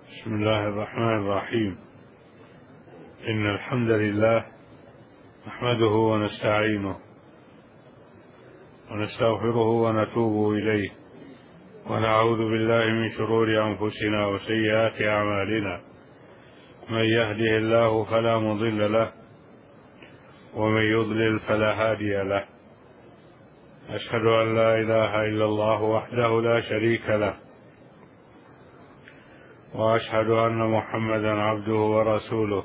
بسم الله الرحمن الرحيم. إن الحمد لله نحمده ونستعينه ونستغفره ونتوب إليه، ونعوذ بالله من شرور أنفسنا وسيئات أعمالنا. من يهده الله فلا مضل له، ومن يضلل فلا هادي له. أشهد أن لا إله إلا الله وحده لا شريك له، وأشهد أن محمدا عبده ورسوله،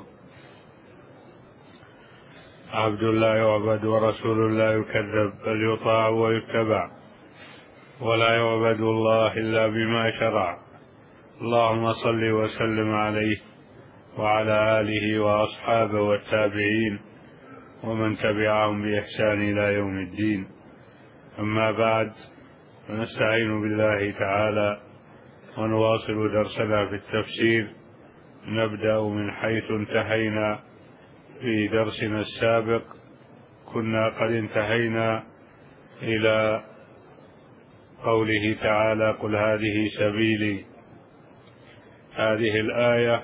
عبد لا يعبد ورسول لا يكذب، بل يطاع ويتبع، ولا يعبد الله إلا بما شرع. اللهم صل وسلم عليه وعلى آله وأصحابه والتابعين ومن تبعهم بإحسان إلى يوم الدين. أما بعد، فنستعين بالله تعالى ونواصل درسنا في التفسير. نبدأ من حيث انتهينا في درسنا السابق. كنا قد انتهينا إلى قوله تعالى: قل هذه سبيلي. هذه الآية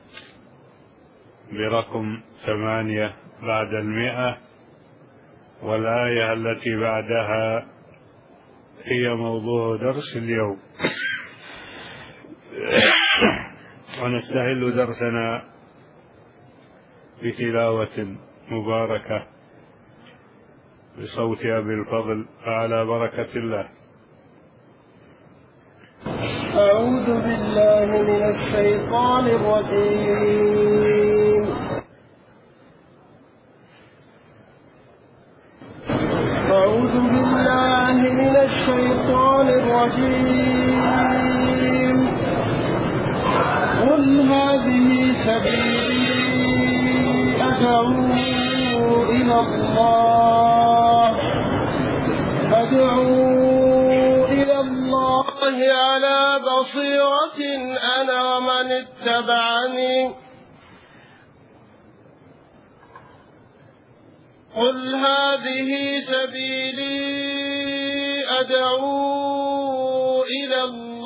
برقم 8 بعد 100، والآية التي بعدها هي موضوع درس اليوم. ونستهل درسنا بتلاوة مباركة بصوت أبي الفضل، على بركة الله. أعوذ بالله من الشيطان الرجيم. أعوذ بالله من الشيطان الرجيم. قل هذه سبيلي أدعو إلى الله على بصيرة أنا ومن اتبعني. قل هذه سبيلي أدعو إلى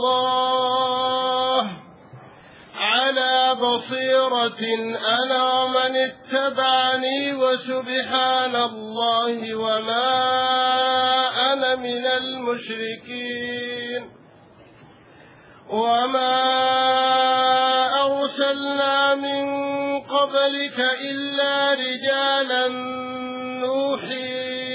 الله على بصيرة أنا ومن اتبعني، وسبحان الله وما أنا من المشركين. وما أرسلنا من قبلك إلا رجالا نوحي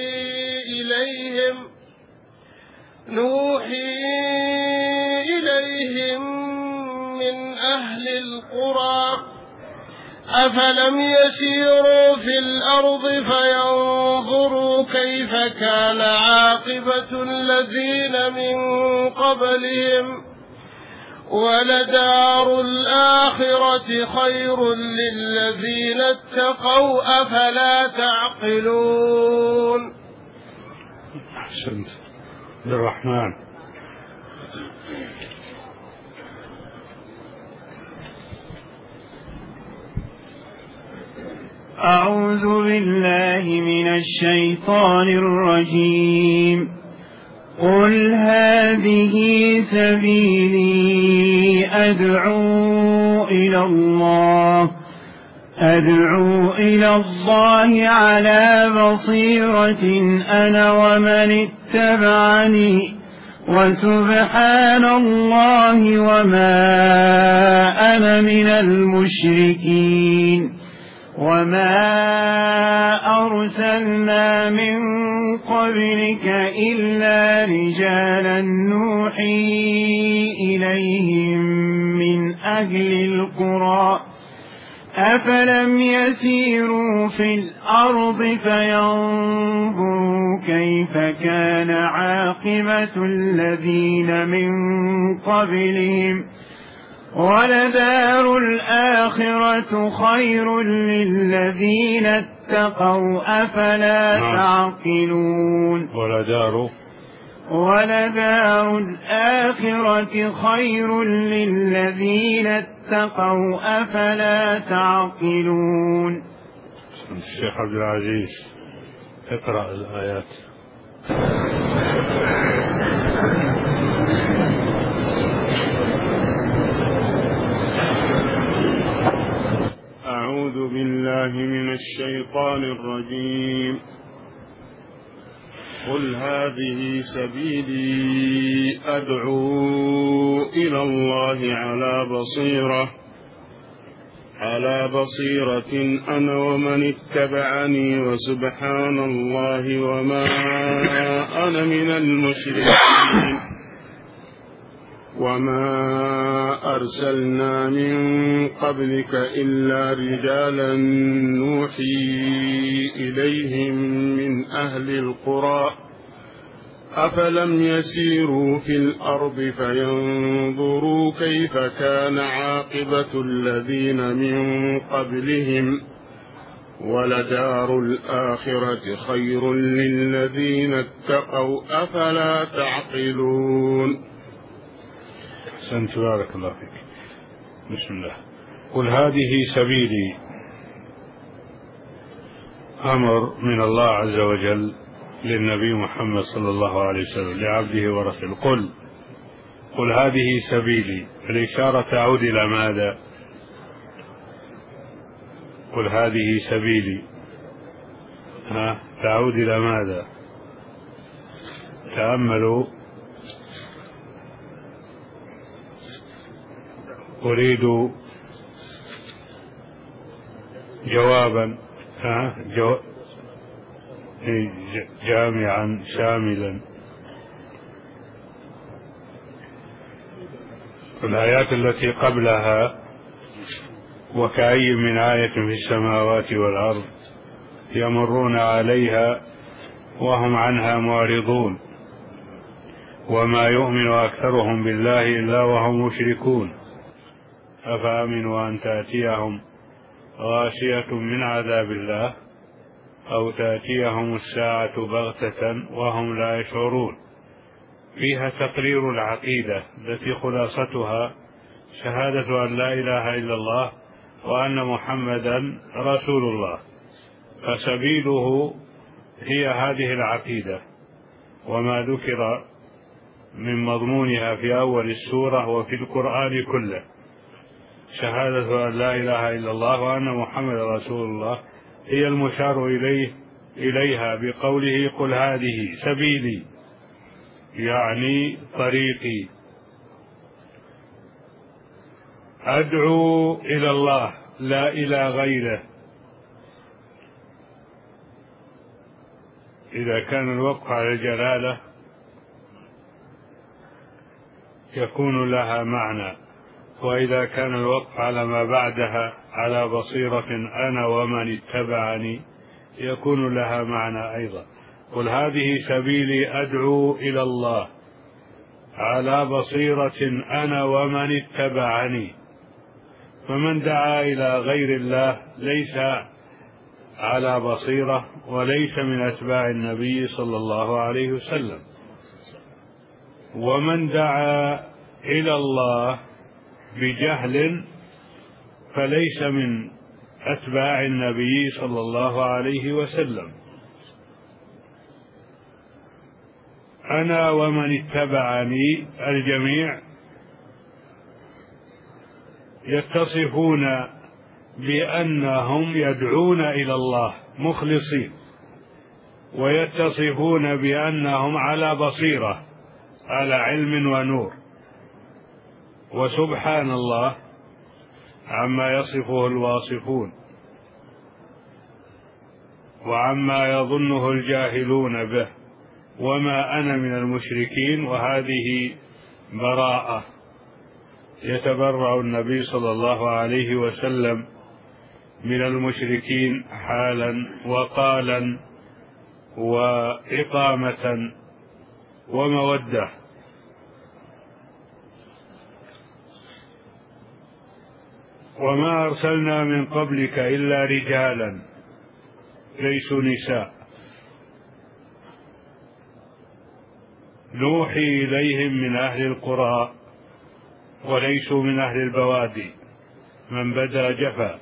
إليهم من أهل القرى. أفلم يسيروا في الأرض فينظروا كيف كان عاقبة الذين من قبلهم، ولدار الآخرة خير للذين اتقوا أفلا تعقلون. أحسنت الرحمن. أعوذ بالله من الشيطان الرجيم. قل هذه سبيلي أدعو إلى الله على بصيرة أنا ومن اتبعني، وسبحان الله وما أنا من المشركين. وما أرسلنا من قبلك إلا رجالا نوحي إليهم من أهل القرى. أفلم يسيروا في الأرض فينظروا كيف كان عاقبة الذين من قبلهم، ولدار الآخرة خير للذين اتقوا أفلا تعقلون. ولدار الآخرة خير للذين اتقوا أفلا تعقلون. الشيخ عبد العزيز اقرأ الآيات. الشيطان الرجيم. قل هذه سبيلي أدعو إلى الله على بصيرة أنا ومن اتبعني وسبحان الله وما أنا من المشركين. وما أرسلنا من قبلك إلا رجالا نوحي إليهم من أهل القرى أفلم يسيروا في الأرض فينظروا كيف كان عاقبة الذين من قبلهم ولدار الآخرة خير للذين اتقوا أفلا تعقلون. أحسنت، بارك الله فيك. بسم الله. قل هذه سبيلي، أمر من الله عز وجل للنبي محمد صلى الله عليه وسلم لعبده ورسوله. قل هذه سبيلي، الإشارة تعود إلى ماذا؟ قل هذه سبيلي تعود إلى ماذا؟ تأملوا. أريد جوابا جامعا شاملا. الآيات التي قبلها وكأي من آية في السماوات والأرض يمرون عليها وهم عنها معرضون وما يؤمن أكثرهم بالله إلا وهم مشركون أفأمنوا أن تأتيهم غاشية من عذاب الله أو تأتيهم الساعة بغتة وهم لا يشعرون. فيها تقرير العقيدة التي خلاصتها شهادة أن لا إله إلا الله وأن محمدا رسول الله، فسبيله هي هذه العقيدة وما ذكر من مضمونها في أول السورة وفي القرآن كله، شهادة أن لا إله إلا الله وأن محمد رسول الله هي المشار إليها بقوله قل هذه سبيلي، يعني طريقي، أدعو إلى الله لا إلى غيره. إذا كان الوقف على الجلالة يكون لها معنى، وإذا كان الوقف على ما بعدها على بصيرة أنا ومن اتبعني يكون لها معنى أيضا. قل هذه سبيلي أدعو إلى الله على بصيرة أنا ومن اتبعني، فمن دعا إلى غير الله ليس على بصيرة وليس من أتباع النبي صلى الله عليه وسلم، ومن دعا إلى الله بجهل فليس من أتباع النبي صلى الله عليه وسلم. أنا ومن اتبعني الجميع يتصفون بأنهم يدعون إلى الله مخلصين، ويتصفون بأنهم على بصيرة على علم ونور، وسبحان الله عما يصفه الواصفون وعما يظنه الجاهلون به، وما أنا من المشركين، وهذه براءة يتبرأ النبي صلى الله عليه وسلم من المشركين حالا وقالا وإقامة ومودة. وما أرسلنا من قبلك إلا رجالا ليسوا نساء نوحي إليهم من أهل القرى وليسوا من أهل البوادي، من بدا جفا.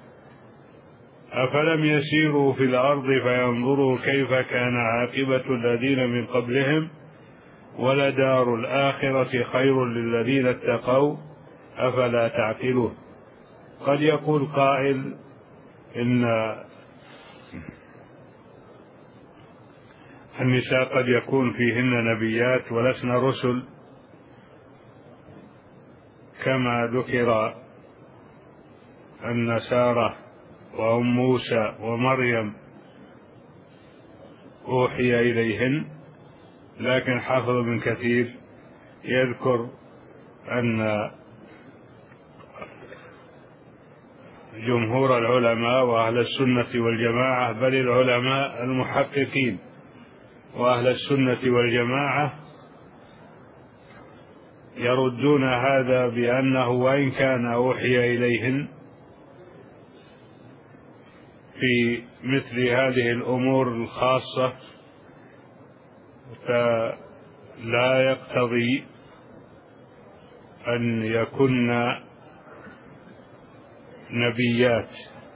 أفلم يسيروا في الأرض فينظروا كيف كان عاقبة الذين من قبلهم ولدار الآخرة خير للذين اتقوا أفلا تعقلون. قد يقول قائل إن النساء قد يكون فيهن نبيات ولسن رسل، كما ذكر أن سارة وأم موسى ومريم أوحي إليهن، لكن حافظ بن كثير يذكر أن جمهور العلماء وأهل السنة والجماعة، بل العلماء المحققين وأهل السنة والجماعة، يردون هذا بأنه وإن كان أوحي إليهن في مثل هذه الأمور الخاصة، فلا يقتضي أن يكن نبيات.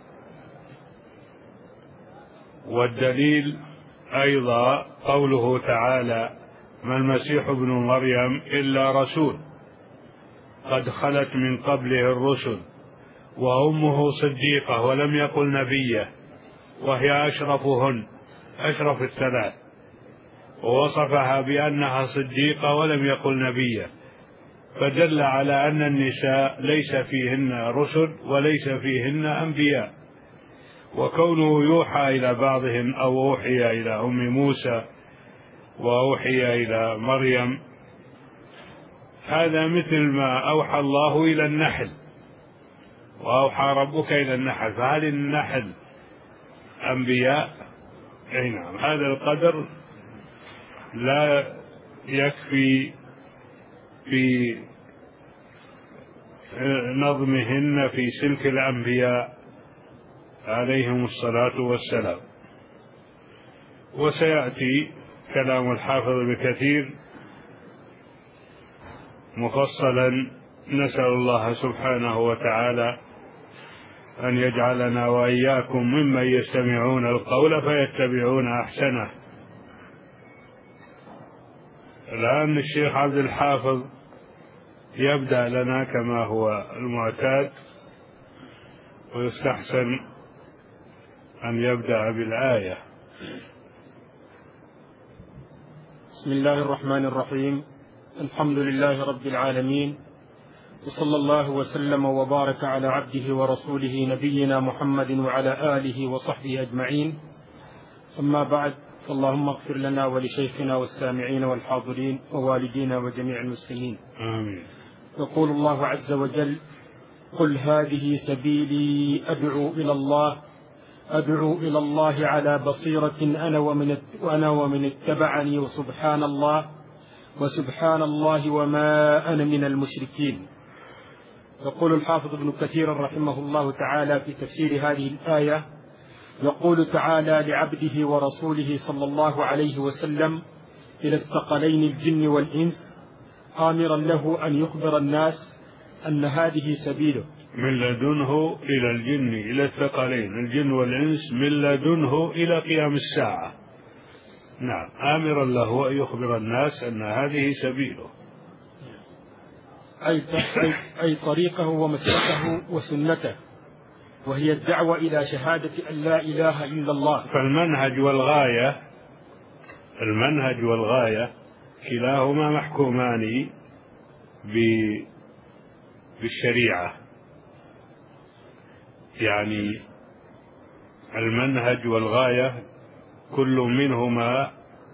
والدليل أيضا قوله تعالى: ما المسيح ابن مريم إلا رسول قد خلت من قبله الرسل وأمه صديقة، ولم يقل نبية، وهي أشرفهن، أشرف الثلاث، ووصفها بأنها صديقة ولم يقل نبية، فدل على أن النساء ليس فيهن رسل وليس فيهن أنبياء. وكونه يوحى إلى بعضهم أو أوحي إلى أم موسى وأوحي إلى مريم، هذا مثل ما أوحى الله إلى النحل، وأوحى ربك إلى النحل، فهل النحل أنبياء؟ أي نعم. هذا القدر لا يكفي في نظمهن في سلك الأنبياء عليهم الصلاة والسلام. وسيأتي كلام الحافظ بكثير مفصلا. نسأل الله سبحانه وتعالى أن يجعلنا وإياكم ممن يستمعون القول فيتبعون أحسنه. الآن الشيخ عبد الحافظ يبدأ لنا كما هو المعتاد، ويستحسن أن يبدأ بالآية. بسم الله الرحمن الرحيم. الحمد لله رب العالمين، وصلى الله وسلم وبارك على عبده ورسوله نبينا محمد وعلى آله وصحبه أجمعين. أما بعد، اللهم اغفر لنا ولشيخنا والسامعين والحاضرين ووالدينا وجميع المسلمين، آمين. يقول الله عز وجل: قل هذه سبيلي أدعو إلى الله على بصيرة أنا ومن اتبعني وسبحان الله وما أنا من المشركين. يقول الحافظ ابن كثير رحمه الله تعالى في تفسير هذه الآية: يقول تعالى لعبده ورسوله صلى الله عليه وسلم إلى الثقلين الجن والإنس، آمرا له أن يخبر الناس أن هذه سبيله، من لدنه إلى الجن، إلى الثقلين الجن والإنس، من لدنه إلى قيام الساعة. نعم، آمرا له أن يخبر الناس أن هذه سبيله، أي طريقه ومسلكه وسنته، وهي الدعوة إلى شهادة أن لا إله إلا الله. فالمنهج والغاية كلاهما محكومان بالشريعة، يعني المنهج والغاية كل منهما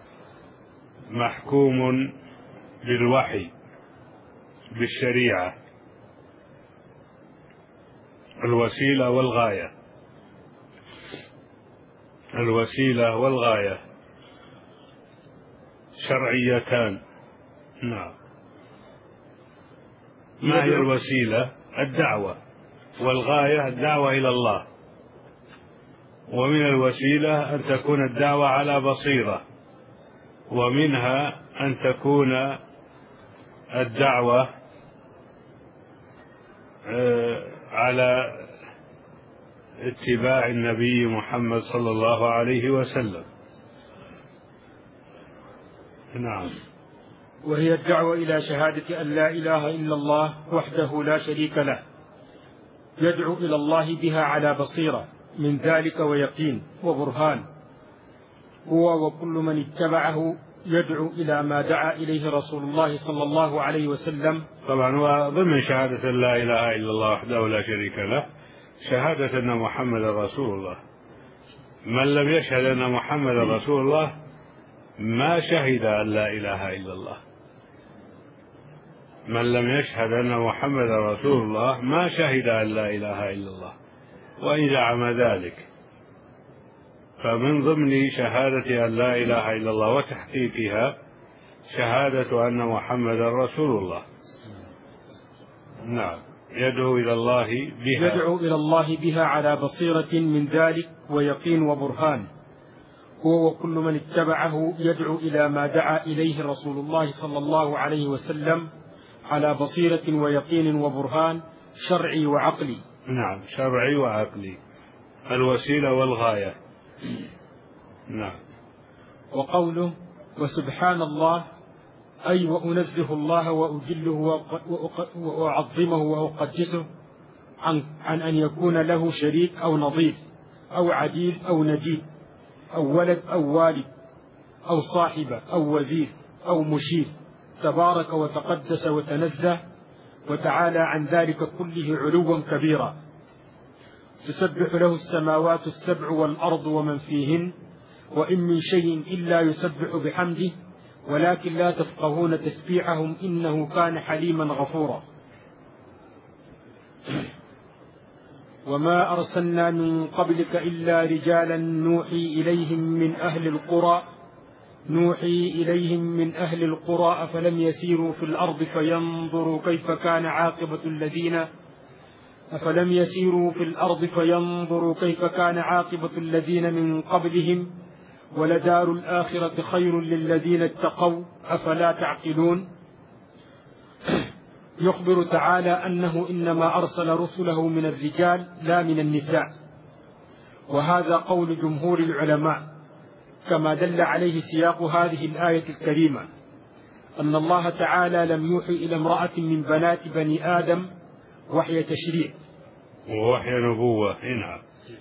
محكوم بالوحي بالشريعة، الوسيلة والغاية شرعيتان. نعم. ما هي الوسيلة؟ الدعوة، والغاية الدعوة إلى الله. ومن الوسيلة أن تكون الدعوة على بصيرة، ومنها أن تكون الدعوة على اتباع النبي محمد صلى الله عليه وسلم. نعم. وهي الدعوة إلى شهادة أن لا إله إلا الله وحده لا شريك له، يدعو إلى الله بها على بصيرة من ذلك ويقين وبرهان، هو وكل من اتبعه يدعو إلى ما دعا إليه رسول الله صلى الله عليه وسلم. طبعا وضمن شهادة لا إله إلا الله وحده لا شريك له شهادة أن محمد رسول الله. من لم يشهد أن محمد رسول الله ما شهد أن لا إله إلا الله. من لم يشهد أن محمد رسول الله ما شهد أن لا إله إلا الله وإن زعم ذلك. فمن ضمن شهادة أن لا إله إلا الله وتحقيقها شهادة أن محمد رسول الله. نعم، يدعو إلى الله بها على بصيرة من ذلك ويقين وبرهان. هو وكل من اتبعه يدعو إلى ما دعا إليه رسول الله صلى الله عليه وسلم على بصيرة ويقين وبرهان شرعي وعقلي. نعم، شرعي وعقلي، الوسيلة والغاية. نعم. وقوله وسبحان الله أي وأنزه الله وأجله وأعظمه وأقدسه عن أن يكون له شريك أو نظير أو عديل أو نجيب أو ولد أو والد أو صاحبة أو وزير أو مشير، تبارك وتقدس وتنزه وتعالى عن ذلك كله علوا كبيرا. تسبح له السماوات السبع والأرض ومن فيهن وإن من شيء إلا يسبح بحمده ولكن لا تفقهون تسبيحهم إنه كان حليما غفورا. وما أرسلنا من قبلك إلا رجالا نوحي إليهم من أهل القرى أفلم يسيروا في الأرض فينظروا كيف كان عاقبة الذين من قبلهم ولدار الآخرة خير للذين اتقوا أفلا تعقلون. يخبر تعالى أنه إنما أرسل رسله من الرجال لا من النساء، وهذا قول جمهور العلماء كما دل عليه سياق هذه الآية الكريمة، أن الله تعالى لم يوحي إلى امرأة من بنات بني آدم وحي تشريع ووحي نبوة. نعم.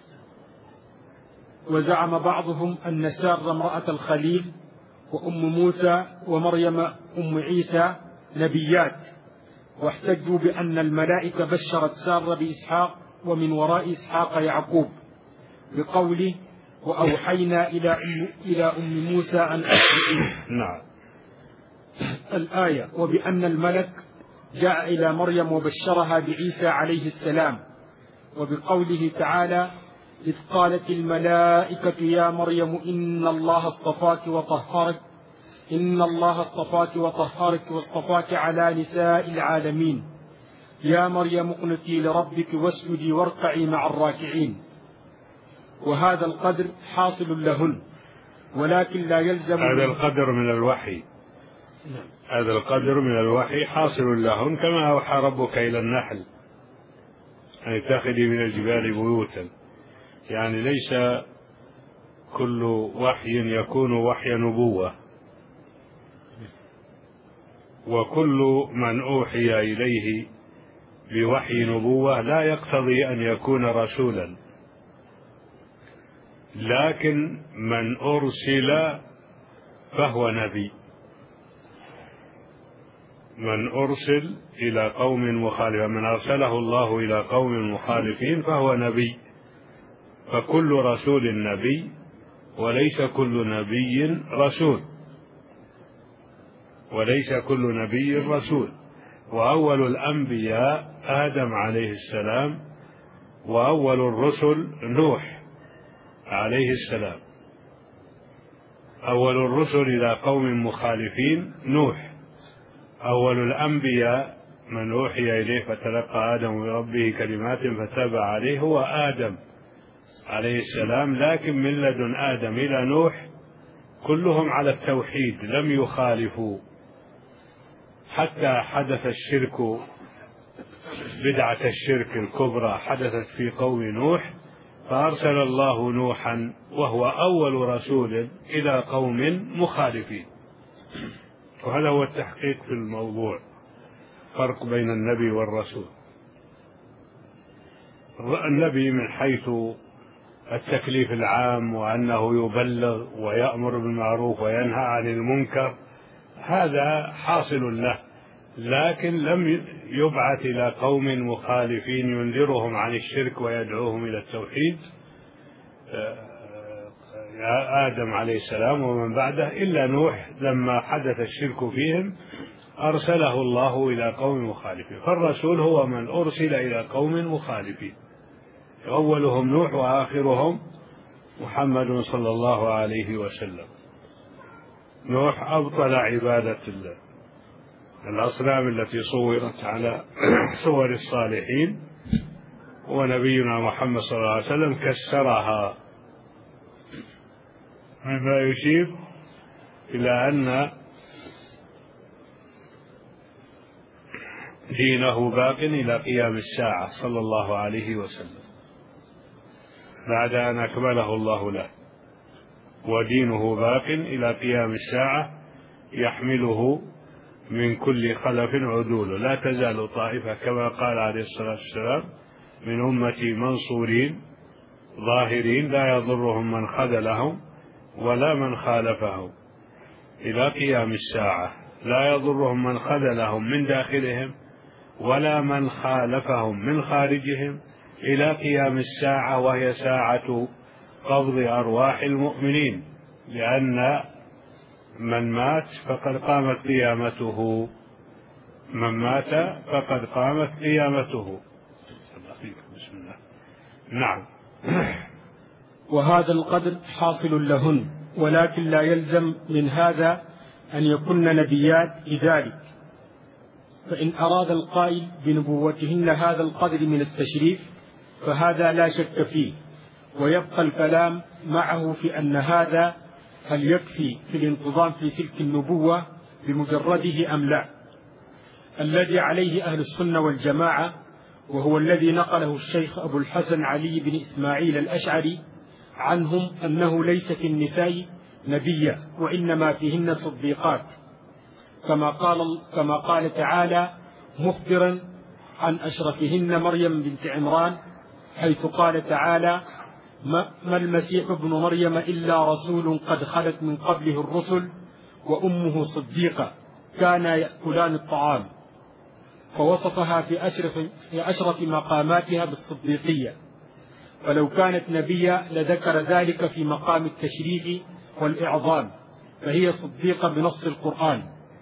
وزعم بعضهم أن سارة امرأة الخليل وأم موسى ومريم أم عيسى نبيات، واحتجوا بأن الملائكة بشرت سارة بإسحاق ومن وراء إسحاق يعقوب بقوله وأوحينا إلى أم موسى أن نعم. الآية، وبأن الملك جاء إلى مريم وبشرها بعيسى عليه السلام، وبقوله تعالى إذ قالت الملائكة يا مريم إن الله اصطفاك وطهرك واصطفاك على نساء العالمين يا مريم اقنتي لربك واسجدي واركعي مع الراكعين. وهذا القدر حاصل لهن، ولكن لا يلزم هذا القدر من الوحي حاصل لهن، كما أوحى ربك إلى النحل أن اتخذي من الجبال بيوتا. يعني ليس كل وحي يكون وحي نبوة، وكل من أوحي إليه بوحي نبوة لا يقتضي أن يكون رسولا، لكن من أرسل فهو نبي. من أرسل إلى قوم مخالفين، من أرسله الله إلى قوم مخالفين فهو نبي. فكل رسول نبي وليس كل نبي رسول. وأول الأنبياء آدم عليه السلام، وأول الرسل نوح عليه السلام. أول الرسل إلى قوم مخالفين نوح. أول الأنبياء من أوحي إليه فتلقى آدم من ربه كلمات فتاب عليه هو آدم عليه السلام، لكن من لدن آدم إلى نوح كلهم على التوحيد لم يخالفوا، حتى حدث الشرك، بدعة الشرك الكبرى حدثت في قوم نوح، فأرسل الله نوحا وهو أول رسول إلى قوم مخالفين. وهذا هو التحقيق في الموضوع، فرق بين النبي والرسول. النبي من حيث التكليف العام وأنه يبلغ ويأمر بالمعروف وينهى عن المنكر، هذا حاصل له، لكن لم يبعث إلى قوم مخالفين ينذرهم عن الشرك ويدعوهم إلى التوحيد آدم عليه السلام ومن بعده، إلا نوح لما حدث الشرك فيهم أرسله الله إلى قوم مخالفين. فالرسول هو من أرسل إلى قوم مخالفين، أولهم نوح وآخرهم محمد صلى الله عليه وسلم. نوح أبطل عبادة الأصنام التي صورت على صور الصالحين، ونبينا محمد صلى الله عليه وسلم كسرها، مما يشير إلى أن دينه باق إلى قيام الساعة صلى الله عليه وسلم، بعد أن أكمله الله له، ودينه باق إلى قيام الساعة يحمله من كل خلف عدول، لا تزال طائفة كما قال عليه الصلاة والسلام من أمتي منصورين ظاهرين لا يضرهم من خذلهم ولا من خالفهم إلى قيام الساعة، لا يضرهم من خذلهم من داخلهم ولا من خالفهم من خارجهم إلى قيام الساعة، وهي ساعة قبض أرواح المؤمنين، لأن من مات فقد قامت قيامته، من مات فقد قامت قيامته. بسم الله. نعم. وهذا القدر حاصل لهن، ولكن لا يلزم من هذا أن يكن نبيات لذلك، فإن أراد القائل بنبوتهن هذا القدر من التشريف فهذا لا شك فيه، ويبقى الكلام معه في أن هذا هل يكفي في الانتظام في سلك النبوة بمجرده أم لا. الذي عليه أهل السنة والجماعة، وهو الذي نقله الشيخ أبو الحسن علي بن إسماعيل الأشعري عنهم، أنه ليس في النساء نبية، وإنما فيهن صديقات، كما قال تعالى مخبرا عن أشرفهن مريم بنت عمران، حيث قال تعالى ما المسيح ابن مريم إلا رسول قد خلت من قبله الرسل وأمه صديقة كانا يأكلان الطعام، فوصفها في أشرف مقاماتها بالصديقية، فلو كانت نبية لذكر ذلك في مقام التشريف والإعظام، فهي صديقة بنص القرآن.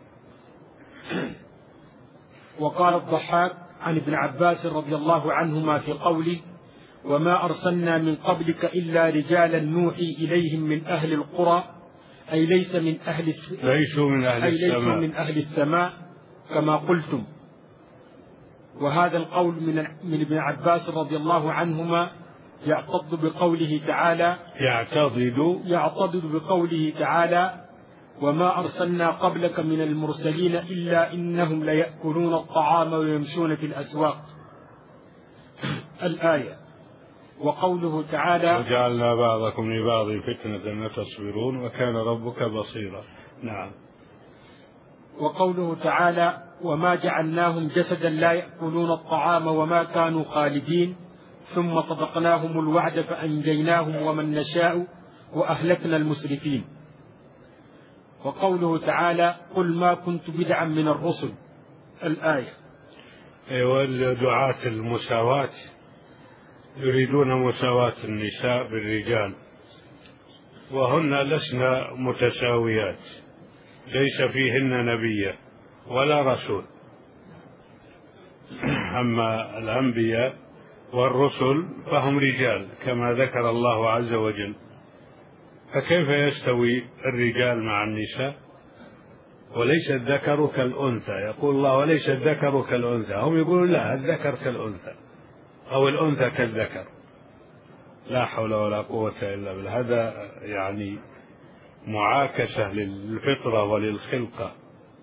وقال الضحاك عن ابن عباس رضي الله عنهما في قوله وما أرسلنا من قبلك إلا رجالا نوحي إليهم من أهل القرى، أي ليسوا من أهل السماء كما قلتم. وهذا القول من ابن عباس رضي الله عنهما يعتضد بقوله تعالى وما أرسلنا قبلك من المرسلين إلا إنهم ليأكلون الطعام ويمشون في الأسواق، الآية. وقوله تعالى وجعلنا بعضكم لبعض فتنة أتصبرون وكان ربك بصيرا. نعم. وقوله تعالى وما جعلناهم جسدا لا يأكلون الطعام وما كانوا خالدين ثم صدقناهم الوعد فأنجيناهم ومن نشاء وأهلكنا المسرفين. وقوله تعالى قل ما كنت بدعا من الرسل، الآية. والدعاة المساواة يريدون مساواة النساء بالرجال، وهن لسن متساويات، ليس فيهن نبي ولا رسول. أما الأنبياء والرسل فهم رجال كما ذكر الله عز وجل، فكيف يستوي الرجال مع النساء؟ وليس الذكر كالأنثى، يقول الله وليس الذكر كالأنثى، هم يقولون لا الذكر كالأنثى أو الأنثى كالذكر. لا حول ولا قوة إلا بالله، هذا يعني معاكسة للفطرة وللخلقة.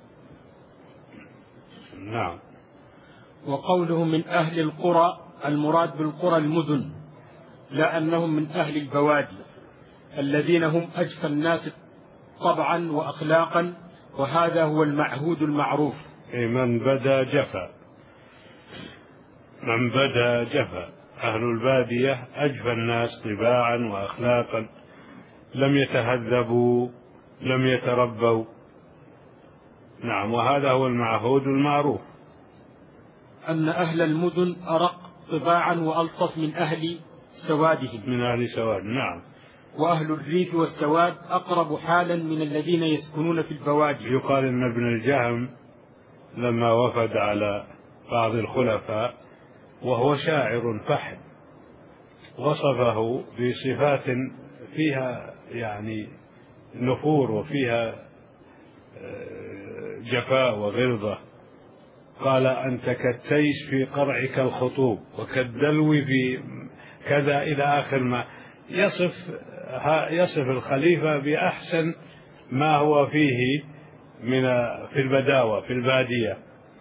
نعم. وقوله من أهل القرى، المراد بالقرى المدن، لا أنهم من أهل البوادي الذين هم أجفى الناس طبعا وأخلاقا، وهذا هو المعهود المعروف. من بدا جفا، من بدا جفا، أهل البادية أجفى الناس طباعا وأخلاقا، لم يتهذبوا، لم يتربوا. نعم، وهذا هو المعهود المعروف، أن أهل المدن أرق طباعا وألطف من أهل سوادهم، من أهل سواد. نعم. وأهل الريف والسواد أقرب حالا من الذين يسكنون في البوادي. يقال أن ابن الجهم لما وفد على بعض الخلفاء وهو شاعر فحل وصفه بصفات فيها يعني نفور وفيها جفاء وغلظة. قال: أنت كالتيس في قرعك الخطوب وكالدلو في كذا، إلى آخر ما يصف الخليفة بأحسن ما هو فيه في البداوة في البادية.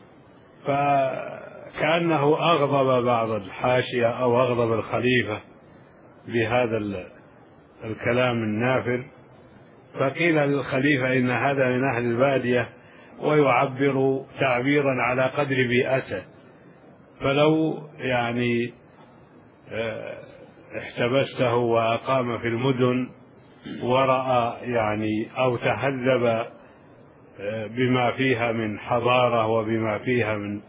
فكأنه أغضب بعض الحاشية أو أغضب الخليفة بهذا الكلام النافر، فقيل للخليفة إن هذا من أهل البادية ويعبر تعبيرا على قدر بيئته، فلو يعني احتبسته وأقام في المدن ورأى يعني أو تهذب بما فيها من حضارة وبما فيها من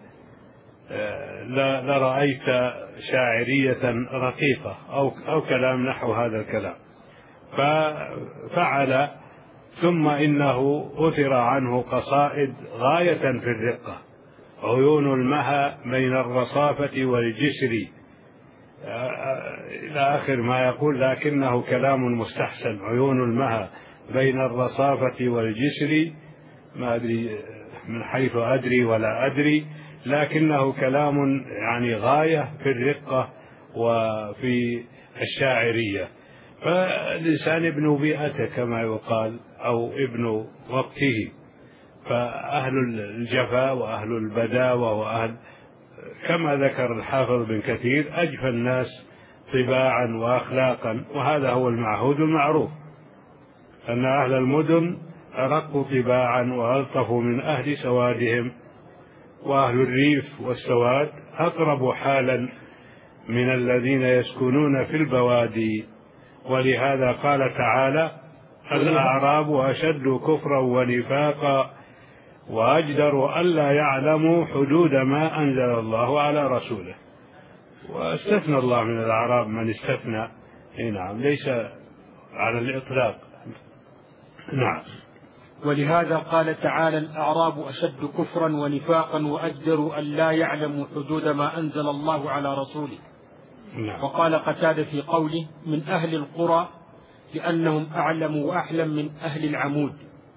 لرأيت شاعرية رقيقة أو كلام نحو هذا الكلام. ففعل، ثم إنه أثر عنه قصائد غاية في الرقة: عيون المها بين الرصافة والجسر، إلى آخر ما يقول، لكنه كلام مستحسن. عيون المها بين الرصافة والجسر، ما أدري من حيث أدري ولا أدري، لكنه كلام يعني غاية في الرقة وفي الشاعرية. فالإنسان ابن بيئته كما يقال، أو ابن وقته. فأهل الجفاء وأهل البداوة وأهل، كما ذكر الحافظ بن كثير، أجفى الناس طباعا وأخلاقا، وهذا هو المعهود المعروف، أن أهل المدن أرق طباعا وألطف من أهل سوادهم، وأهل الريف والسواد أقرب حالا من الذين يسكنون في البوادي. ولهذا قال تعالى: الأعراب أشد كفرا ونفاقا وأجدر ألا يعلموا حدود ما أنزل الله على رسوله. واستثنى الله من الأعراب من استثنى، نعم، ليس على الإطلاق. نعم. ولهذا قال تعالى: الأعراب أشد كفرا ونفاقا وأجدر ألا يعلموا حدود ما أنزل الله على رسوله. نعم. وقال قتادة في قوله: من أهل القرى لأنهم أعلم وأحلم من أهل العمود.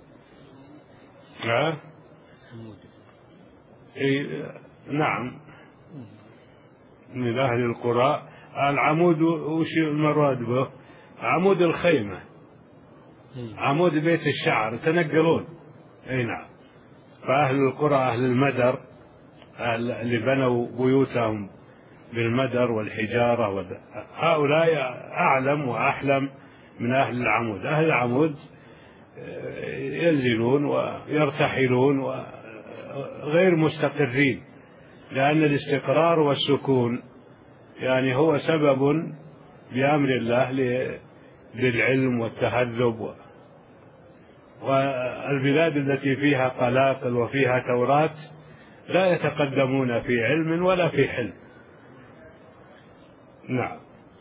نعم، من أهل القرى. العمود وش المراد به؟ عمود الخيمة، عمود بيت الشعر، تنقلون. أي نعم. فأهل القرى أهل المدر، اللي بنوا بيوتهم بالمدر والحجارة، هؤلاء أعلم وأحلم من أهل العمود. أهل العمود ينزلون ويرتحلون وغير مستقرين، لأن الاستقرار والسكون يعني هو سبب بأمر الله للعلم والتهذب. والبلاد التي فيها قلاقل وفيها تورات لا يتقدمون في علم ولا في حلم. نعم.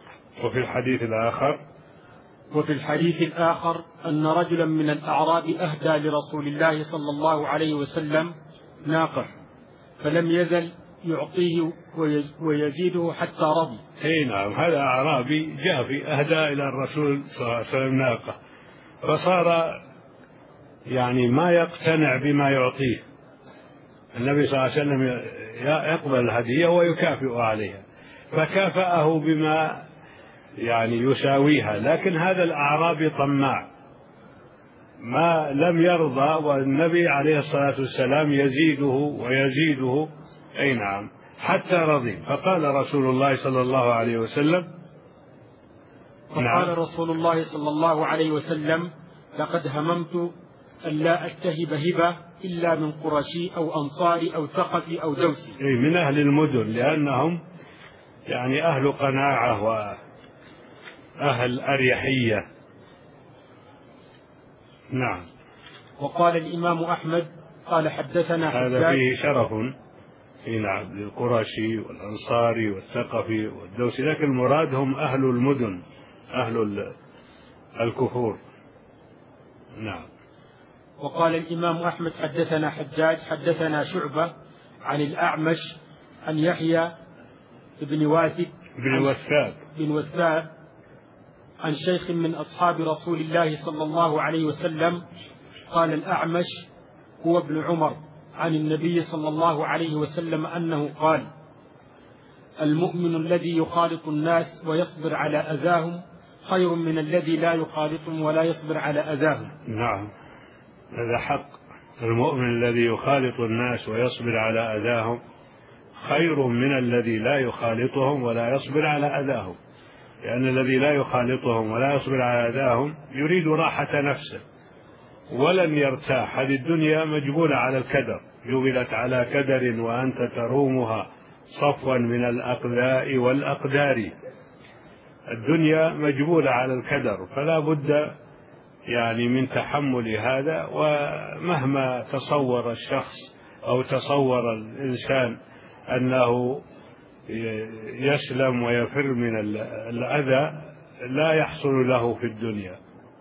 وفي الحديث الآخر أن رجلا من الأعراب أهدى لرسول الله صلى الله عليه وسلم ناقة، فلم يزل يعطيه ويزيده حتى رضي. اي نعم، هذا أعرابي جاء في أهدى إلى الرسول صلى الله عليه وسلم ناقة، فصار يعني ما يقتنع بما يعطيه. النبي صلى الله عليه وسلم يقبل الهدية ويكافئ عليها، فكافأه بما يعني يساويها. لكن هذا الأعرابي طماع، ما لم يرضى، والنبي عليه الصلاة والسلام يزيده ويزيده، أي نعم، حتى رضي. فقال رسول الله صلى الله عليه وسلم: فقال رسول الله صلى الله عليه وسلم: لقد هممت أن لا أتهب هبة إلا من قرشي أو أنصاري أو ثقفي أو دوسي. من أهل المدن، لأنهم يعني أهل قناعة وأهل أريحية. نعم. وقال الإمام أحمد قال حدثنا هذا فيه شرف نعم للقرشي والأنصاري والثقفي والدوسي، لكن المراد هم أهل المدن، أهل الكفور. نعم. وقال الإمام أحمد حدثنا حجاج حدثنا شعبة عن الأعمش عن يحيى بن وثاب عن شيخ من أصحاب رسول الله صلى الله عليه وسلم قال الأعمش هو ابن عمر عن النبي صلى الله عليه وسلم أنه قال: المؤمن الذي يخالط الناس ويصبر على أذاهم خير من الذي لا يخالطهم ولا يصبر على أذاهم. نعم، هذا حق. المؤمن الذي يخالط الناس ويصبر على أذاهم خير من الذي لا يخالطهم ولا يصبر على أذاهم، لأن الذي لا يخالطهم ولا يصبر على أذاهم يريد راحة نفسه ولن يرتاح. هذه الدنيا مجبولة على الكدر، جبلت على كدر وأنت ترومها صفوا من الأقذاء والأقدار. الدنيا مجبولة على الكدر، فلا بد يعني من تحمل هذا. ومهما تصور الشخص أو تصور الإنسان أنه يسلم ويفر من الأذى لا يحصل له في الدنيا.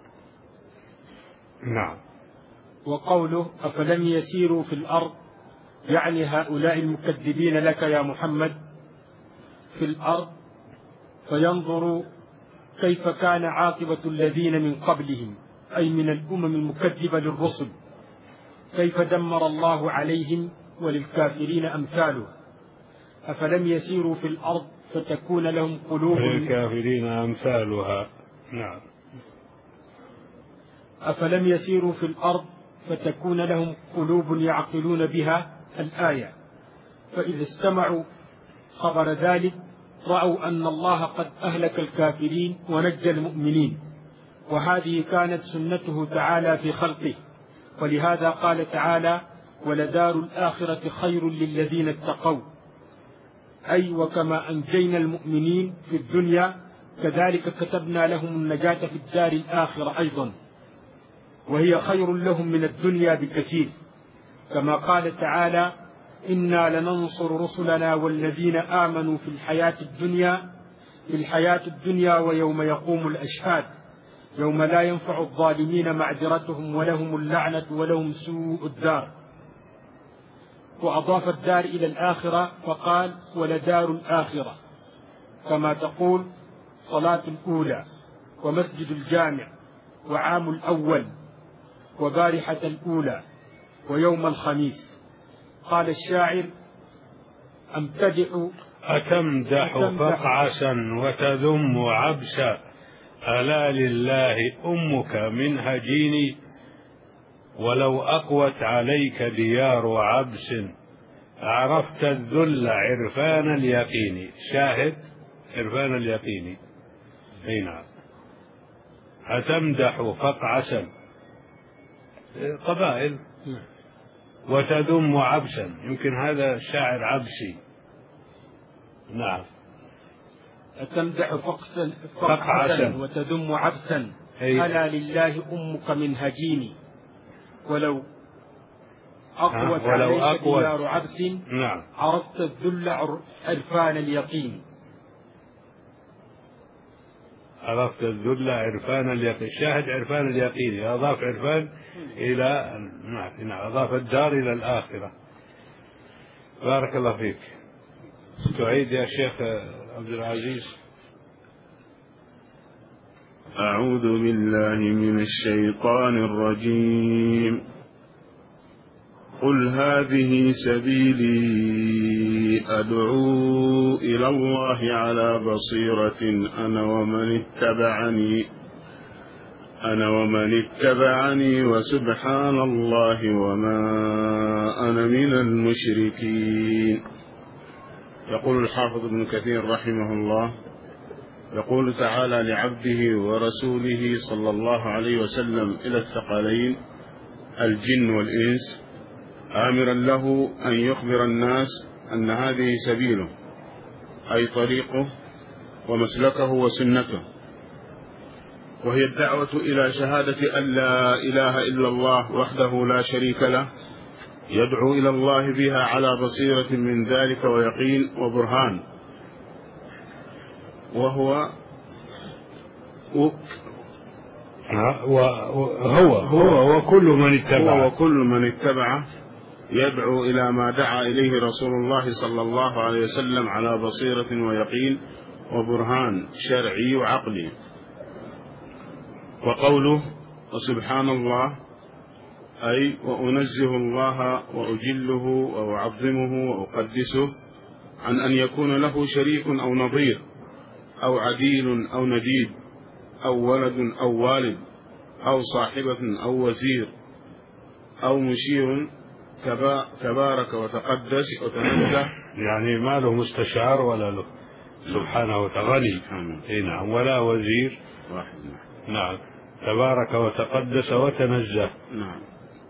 نعم. وقوله: أفلم يسيروا في الأرض، يعني هؤلاء المكذبين لك يا محمد في الأرض فينظروا كيف كان عاقبة الذين من قبلهم، أي من الأمم المكذبة للرسل، كيف دمر الله عليهم وللكافرين أمثاله. أفلم يسيروا في الأرض فتكون لهم قلوب للكافرين أمثالها. نعم. أفلم يسيروا في الأرض فتكون لهم قلوب يعقلون بها، الآية. فإذا استمعوا خبر ذلك رأوا أن الله قد أهلك الكافرين ونجى المؤمنين، وهذه كانت سنته تعالى في خلقه. ولهذا قال تعالى: ولدار الآخرة خير للذين اتقوا، أي وكما أنجينا المؤمنين في الدنيا كذلك كتبنا لهم النجاة في الدار الآخرة أيضا، وهي خير لهم من الدنيا بكثير، كما قال تعالى: إنا لننصر رسلنا والذين آمنوا في الحياة الدنيا ويوم يقوم الأشهاد، يوم لا ينفع الظالمين معذرتهم ولهم اللعنة ولهم سوء الدار. وأضاف الدار إلى الآخرة فقال: ولدار الآخرة، كما تقول صلاة الأولى ومسجد الجامع وعام الأول وبارحة الأولى ويوم الخميس. قال الشاعر: أتمدح فقعسا وتذم عبسا، ألا لله أمك من هجيني، ولو أقوت عليك ديار عبس، عرفت الذل عرفان اليقين. شاهد عرفان اليقين. أي نعم. أتمدح فقعسا قبائل وتذم عبسا، يمكن هذا الشاعر عبسي. نعم. أتمدح فقعسا وتذم عبسا، ألا لله أمك من هجيني، ولو أقوت عليك ديار عبس. نعم. عرفت الذل عرفان اليقين. عرفت الذل عرفان اليقين. شاهد عرفان اليقين، أضاف عرفان إلى أضاف الدار إلى الآخرة. بارك الله فيك. تعيد يا شيخ عبد العزيز. أعوذ بالله من الشيطان الرجيم. قل هذه سبيلي أدعو إلى الله على بصيرة أنا ومن اتبعني وسبحان الله وما أنا من المشركين. يقول الحافظ ابن كثير رحمه الله: يقول تعالى لعبده ورسوله صلى الله عليه وسلم إلى الثقلين الجن والإنس، آمرا له أن يخبر الناس أن هذه سبيله، أي طريقه ومسلكه وسنته، وهي الدعوة إلى شهادة أن لا إله إلا الله وحده لا شريك له، يدعو إلى الله بها على بصيرة من ذلك ويقين وبرهان، وهو وكل من اتبعه يدعو إلى ما دعا إليه رسول الله صلى الله عليه وسلم على بصيرة ويقين وبرهان شرعي وعقلي. وقوله وسبحان الله أي وأنزه الله وأجله وأعظمه وأقدسه عن أن يكون له شريك أو نظير أو عديل أو نديد أو ولد أو والد أو صاحبة أو وزير أو مشير، تبارك وتقدس وتنزه، يعني ما له مستشار ولا له سبحانه وتعالى نعم، ولا وزير واحد. نعم، تبارك وتقدس وتنزه، نعم،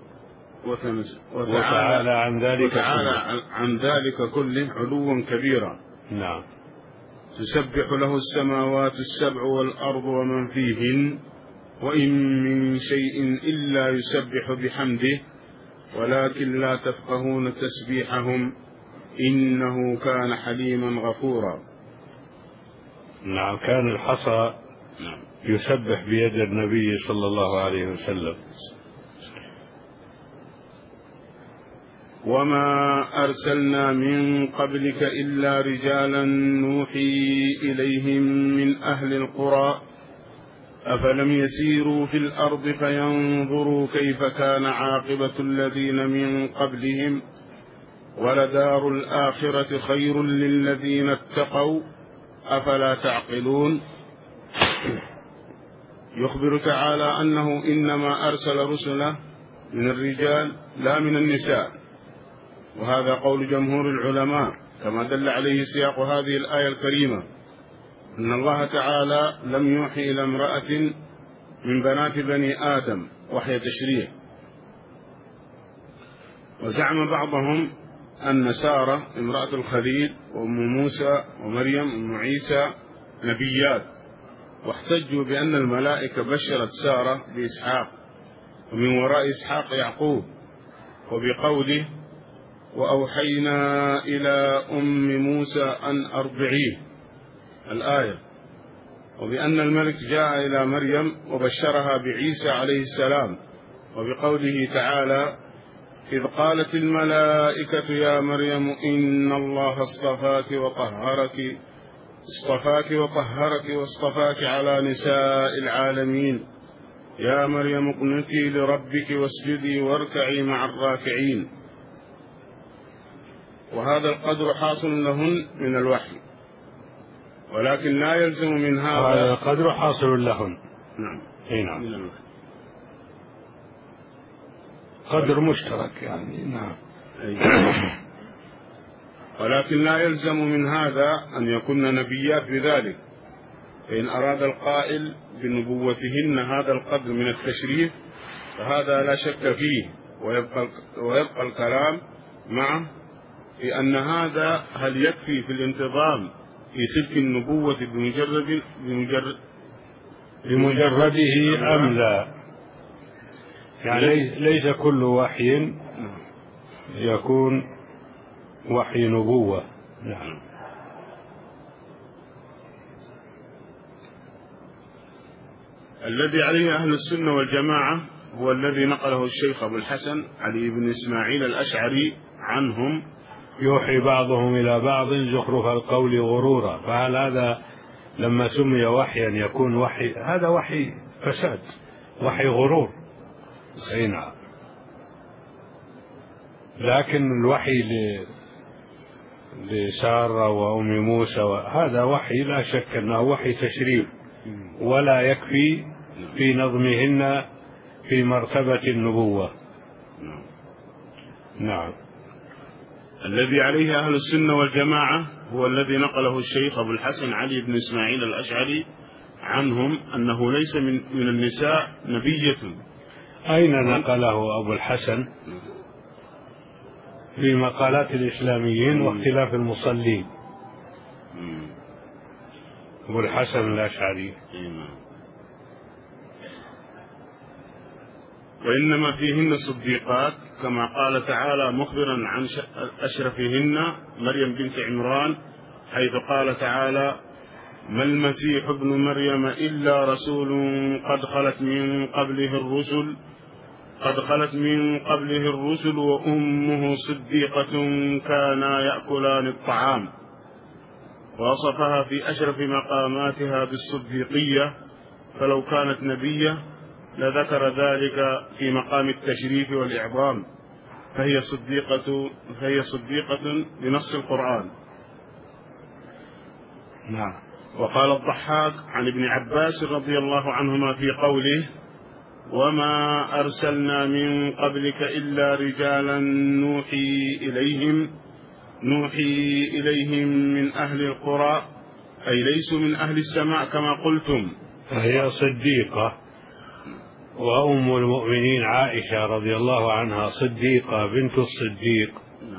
وتعالى عن ذلك كله علوا كبيرا. نعم، تسبح له السماوات السبع والأرض ومن فيهن، وإن من شيء إلا يسبح بحمده ولكن لا تفقهون تسبيحهم إنه كان حليما غفورا. نعم، كان الحصى يسبح بيد النبي صلى الله عليه وسلم. وما أرسلنا من قبلك إلا رجالا نوحي إليهم من أهل القرى أفلم يسيروا في الأرض فينظروا كيف كان عاقبة الذين من قبلهم ولدار الآخرة خير للذين اتقوا أفلا تعقلون. يخبر تعالى أنه إنما أرسل رسله من الرجال لا من النساء، وهذا قول جمهور العلماء كما دل عليه سياق هذه الآية الكريمة، إن الله تعالى لم يوحي إلى امرأة من بنات بني آدم وحي تشريع. وزعم بعضهم أن سارة امرأة الخليل وأم موسى ومريم أم عيسى نبيات، واحتجوا بأن الملائكة بشرت سارة بإسحاق ومن وراء إسحاق يعقوب، وبقوله وأوحينا إلى أم موسى أن أرضعيه الآية، وبأن الملك جاء إلى مريم وبشرها بعيسى عليه السلام، وبقوله تعالى إذ قالت الملائكة يا مريم إن الله اصطفاك وطهرك واصطفاك على نساء العالمين يا مريم اقنتي لربك واسجدي واركعي مع الراكعين. وهذا القدر حاصل لهن من الوحي، ولكن لا يلزم من هذا القدر حاصل لهن. نعم، نعم، قدر مشترك يعني. نعم. ولكن لا يلزم من هذا أن يكون نبيات بذلك، فإن أراد القائل بنبوتهن هذا القدر من التشريف فهذا لا شك فيه، ويبقى الكلام معه في أن هذا هل يكفي في الانتظام في سلك النبوة بمجرده أم لا، يعني ليس كل وحي يكون وحي نبوة. نعم. الذي عليه أهل السنة والجماعة هو الذي نقله الشيخ أبو الحسن علي بن إسماعيل الأشعري عنهم، يوحي بعضهم إلى بعض زخرف القول غرورا. فهل هذا لما سمي وحيا يكون وحي؟ هذا وحي فساد، وحي غرور. نعم. لكن الوحي لسارة وأم موسى هذا وحي لا شك أنه وحي تشريف، ولا يكفي في نظمهن في مرتبة النبوة. نعم. الذي عليه أهل السنة والجماعة هو الذي نقله الشيخ أبو الحسن علي بن إسماعيل الأشعري عنهم أنه ليس من النساء نبية. أين نقله أبو الحسن؟ في مقالات الإسلاميين واختلاف المصلين. أبو الحسن الأشعري. وإنما فيهن صديقات كما قال تعالى مخبرا عن أشرفهن مريم بنت عمران، حيث قال تعالى: ما المسيح ابن مريم إلا رسول قد خلت من قبله الرسل وأمه صديقة كانا يأكلان الطعام. ووصفها في أشرف مقاماتها بالصديقية، فلو كانت نبية لذكر ذلك في مقام التشريف والإعظام، فهي صديقة بنص القرآن. نعم. وقال الضحاك عن ابن عباس رضي الله عنهما في قوله: وما أرسلنا من قبلك إلا رجالا نوحي إليهم من أهل القرى، أي ليسوا من أهل السماء كما قلتم. فهي صديقة. وأم المؤمنين عائشة رضي الله عنها صديقة بنت الصديق.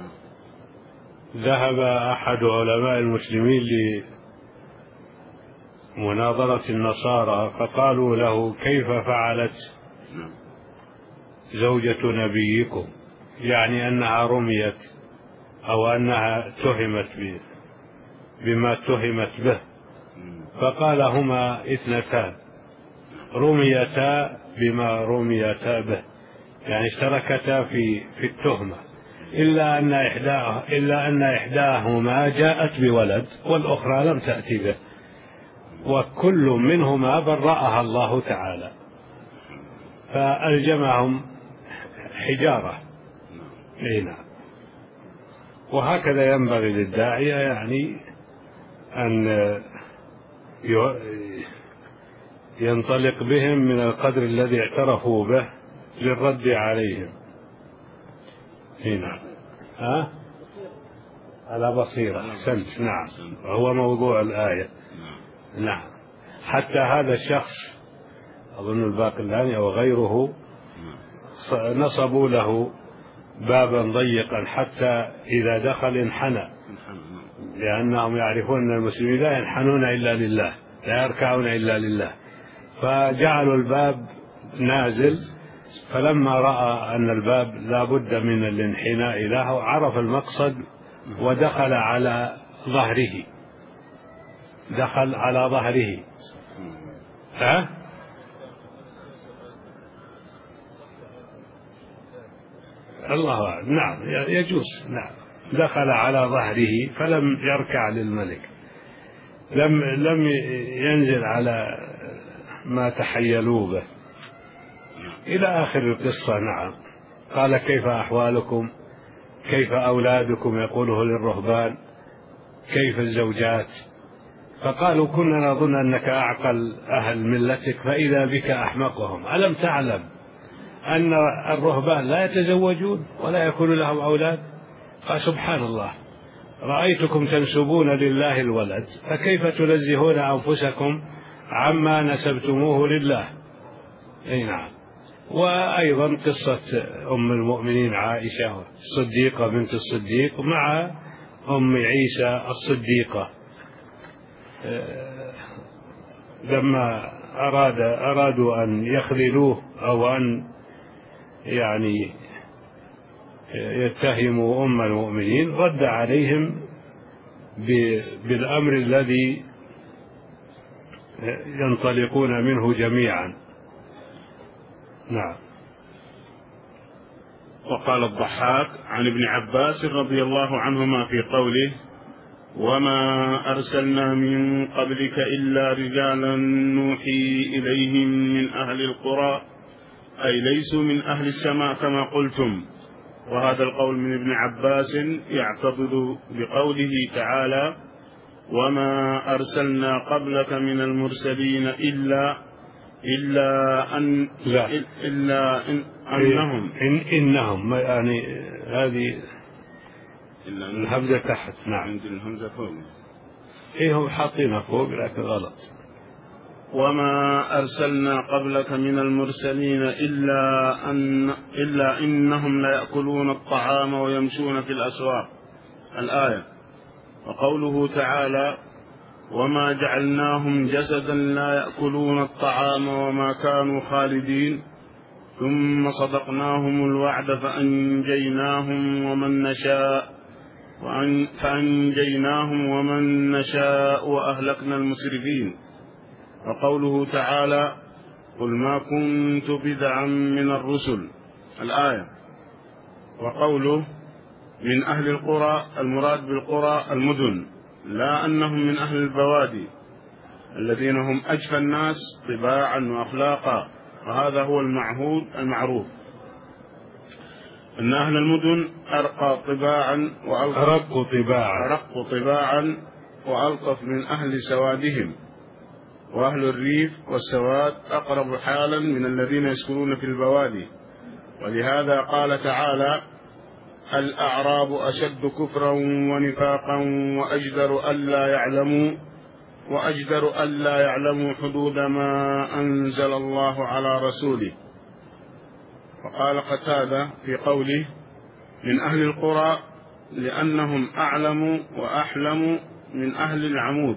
ذهب أحد علماء المسلمين لمناظرة النصارى فقالوا له: كيف فعلت زوجة نبيكم؟ يعني أنها رميت أو أنها اتهمت بما اتهمت به. فقال: هما اثنتان، رميتا بما رميتا به، يعني اشتركتا في التهمة، إلا أن إحداهما جاءت بولد والأخرى لم تأتي به، وكل منهما برأها الله تعالى، فألجمهم حجارة. نعم. وهكذا ينبغي للداعية يعني أن ينطلق بهم من القدر الذي اعترفوا به للرد عليهم. هنا على بصيرة. أحسنت. نعم. وهو موضوع الآية. نعم. حتى هذا الشخص أظن الباقلاني أو غيره نصبوا له بابا ضيقا حتى إذا دخل انحنى، لأنهم يعرفون أن المسلمين لا ينحنون إلا لله، لا يركعون إلا لله، فجعلوا الباب نازل. فلما رأى أن الباب لا بد من الانحناء له عرف المقصد ودخل على ظهره. الله أعلم. نعم يجوز. نعم. دخل على ظهره فلم يركع للملك، لم ينزل على ما تحيلوا به إلى آخر القصة. نعم. قال: كيف أحوالكم؟ كيف أولادكم؟ يقوله للرهبان. كيف الزوجات؟ فقالوا: كنا نظن أنك أعقل أهل ملتك فإذا بك أحمقهم. ألم تعلم أن الرهبان لا يتزوجون ولا يكون لهم أولاد؟ قال: سبحان الله، رأيتكم تنسبون لله الولد، فكيف تنزهون أنفسكم عما نسبتموه لله؟ أي نعم. وأيضا قصة أم المؤمنين عائشة الصديقة بنت الصديق مع أم عيسى الصديقة، لما أرادوا أن يخذلوه أو أن يعني يتهموا أم المؤمنين رد عليهم بالأمر الذي ينطلقون منه جميعا. نعم. وقال الضحاك عن ابن عباس رضي الله عنهما في قوله: وما أرسلنا من قبلك إلا رجالا نوحي إليهم من أهل القرى، أي ليسوا من أهل السماء كما قلتم. وهذا القول من ابن عباس يعتضد بقوله تعالى: وما أرسلنا قبلك من المرسلين إلا إنهم يعني هذه الهمزة تحت. نعم. عند الهمزة فوق. هم حاطينها فوق لكن غلط. وما أرسلنا قبلك من المرسلين إلا إنهم ليأكلون الطعام ويمشون في الأسواق. الآية. وقوله تعالى: وما جعلناهم جسدا لا يأكلون الطعام وما كانوا خالدين ثم صدقناهم الوعد فأنجيناهم ومن نشاء وأهلكنا المسرفين. وقوله تعالى قل ما كنت بدعا من الرسل الآية. وقوله من أهل القرى المراد بالقرى المدن، لا أنهم من أهل البوادي الذين هم أجفى الناس طباعا وأخلاقا، وهذا هو المعروف أن أهل المدن أرق طباعا وألطف من أهل سوادهم، وأهل الريف والسواد أقرب حالا من الذين يسكنون في البوادي. ولهذا قال تعالى الأعراب أشد كفرا ونفاقا وأجدر ألا يعلموا حدود ما أنزل الله على رسوله. وقال قتادة في قوله من أهل القرى لأنهم أعلم وأحلم من أهل العمود.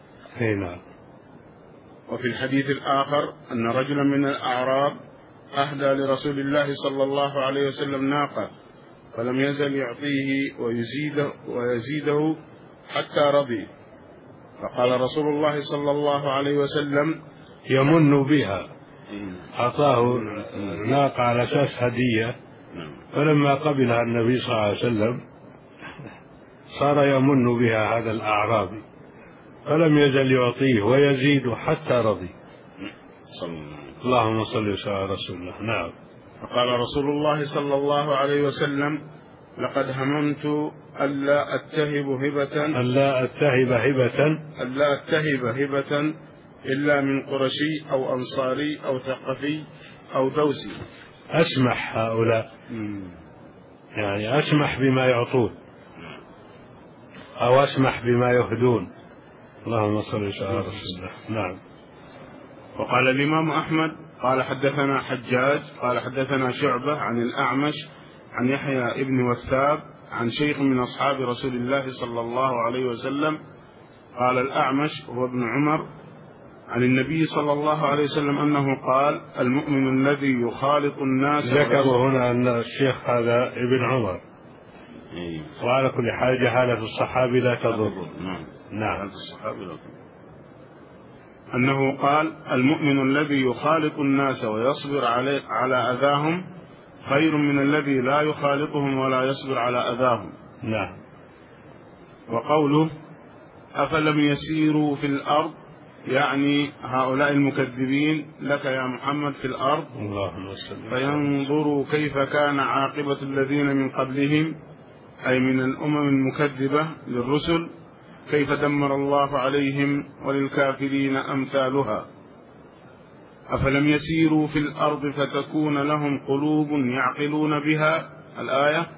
وفي الحديث الآخر أن رجلا من الأعراب أهدى لرسول الله صلى الله عليه وسلم ناقة فلم يزل يعطيه ويزيده حتى رضي، فقال رسول الله صلى الله عليه وسلم يمن بها، أعطاه ناقة على أساس هدية، فلما قبلها النبي صلى الله عليه وسلم صار يمن بها هذا الأعرابي، فلم يزل يعطيه ويزيد حتى رضي. اللهم صل وسلم على رسول الله. نعم. فقال رسول الله صلى الله عليه وسلم لقد هممت ألا أتهب هبة إلا من قرشي أو أنصاري أو ثقفي أو دوسي. أسمح هؤلاء، يعني أسمح بما يعطون أو أسمح بما يهدون. اللهم صل وسلم على رسول الله. نعم. وقال الإمام أحمد قال حدثنا حجاج قال حدثنا شعبة عن الأعمش عن يحيى ابن وثاب عن شيخ من أصحاب رسول الله صلى الله عليه وسلم قال الأعمش هو ابن عمر عن النبي صلى الله عليه وسلم أنه قال المؤمن الذي يخالط الناس. ذكروا هنا أن الشيخ هذا ابن عمر، وعلى كل حال جهالة الصحابي لا تضر. نعم. أنه قال المؤمن الذي يخالط الناس ويصبر على أذاهم خير من الذي لا يخالطهم ولا يصبر على أذاهم. نعم. وقوله أفلم يسيروا في الأرض يعني هؤلاء المكذبين لك يا محمد في الأرض فينظروا كيف كان عاقبة الذين من قبلهم، أي من الأمم المكذبة للرسل، كيف دمر الله عليهم وللكافرين أمثالها. أفلم يسيروا في الأرض فتكون لهم قلوب يعقلون بها الآية.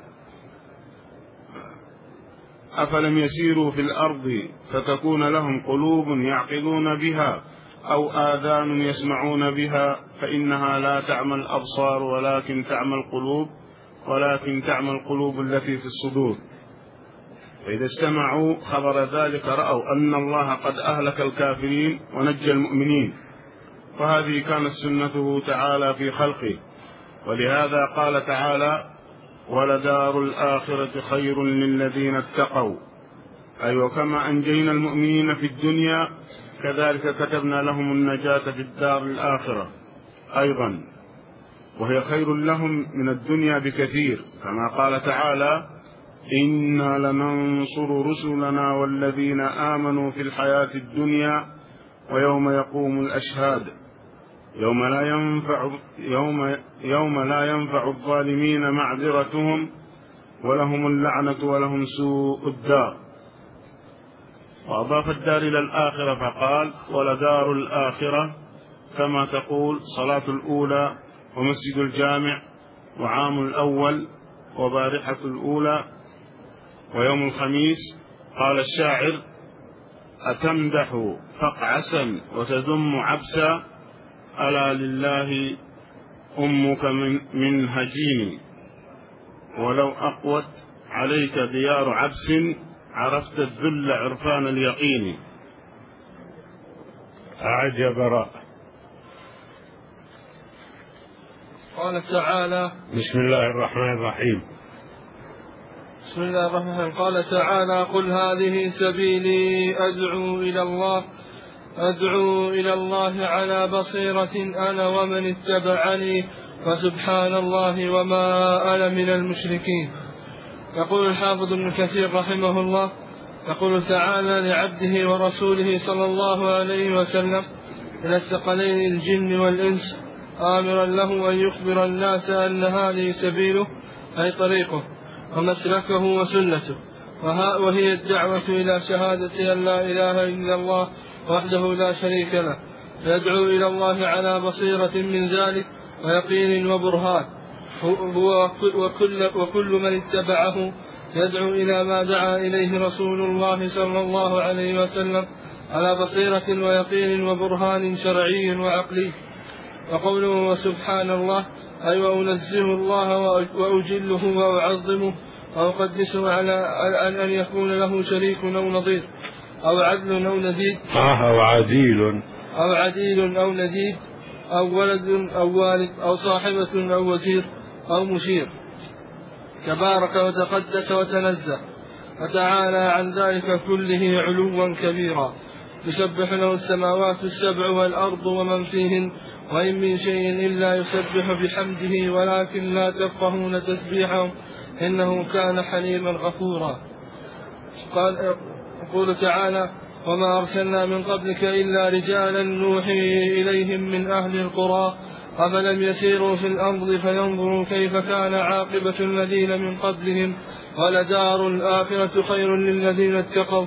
أفلم يسيروا في الأرض فتكون لهم قلوب يعقلون بها أو آذان يسمعون بها فإنها لا تعمى الأبصار ولكن تعمى القلوب التي في الصدور. فإذا استمعوا خبر ذلك رأوا أن الله قد أهلك الكافرين ونجى المؤمنين، وهذه كانت سنته تعالى في خلقه. ولهذا قال تعالى ولدار الآخرة خير للذين اتقوا، أي وكما أنجينا المؤمنين في الدنيا كذلك كتبنا لهم النجاة في الدار الآخرة أيضا، وهي خير لهم من الدنيا بكثير، كما قال تعالى إنا لننصر رسلنا والذين آمنوا في الحياة الدنيا ويوم يقوم الأشهاد يوم لا ينفع الظالمين معذرتهم ولهم اللعنة ولهم سوء الدار. وأضاف الدار إلى الآخرة فقال ولدار الآخرة كما تقول صلاة الأولى ومسجد الجامع وعام الأول وبارحة الأولى ويوم الخميس. قال الشاعر أتمدح فقعسا وتذم عبسا ألا لله أمك من هجين ولو أقوت عليك ديار عبس عرفت الذل عرفان اليقين. أعد يا براء. قال تعالى: بسم الله الرحمن الرحيم. بسم الله الرحمن الرحيم. قال تعالى: قل هذه سبيلي أدعو إلى الله على بصيرة أنا ومن اتبعني فسبحان الله وما أنا من المشركين. يقول الحافظ ابن كثير رحمه الله: يقول تعالى لعبده ورسوله صلى الله عليه وسلم إلى الثقلين الجن والإنس، آمرا له أن يخبر الناس أن هذه سبيله أي طريقه ومسلكه وسنته، وهي الدعوة إلى شهادة أن لا إله إلا الله وحده لا شريك له، يدعو إلى الله على بصيرة من ذلك ويقين وبرهان، وكل من اتبعه يدعو إلى ما دعا إليه رسول الله صلى الله عليه وسلم على بصيرة ويقين وبرهان شرعي وعقلي. وقوله وسبحان الله أي وأنزه الله وأجله وأعظمه وأقدسه على أن يكون له شريك أو نظير أو عدل أو نديد أو عديل أو نديد أو ولد أو والد أو صاحبة أو وزير أو مشير. تبارك وتقدس وتنزه وتعالى عن ذلك كله علوا كبيرا، يسبح له السماوات السبع والأرض ومن فيهن، وإن من شيء إلا يسبح بحمده ولكن لا تفقهون تسبيحهم إنه كان حليما غفورا. يقول تعالى: وما أرسلنا من قبلك إلا رجالا نوحي إليهم من أهل القرى أفلم يسيروا في الأرض فينظروا كيف كان عاقبة الذين من قبلهم ولدار الآخرة خير للذين اتقوا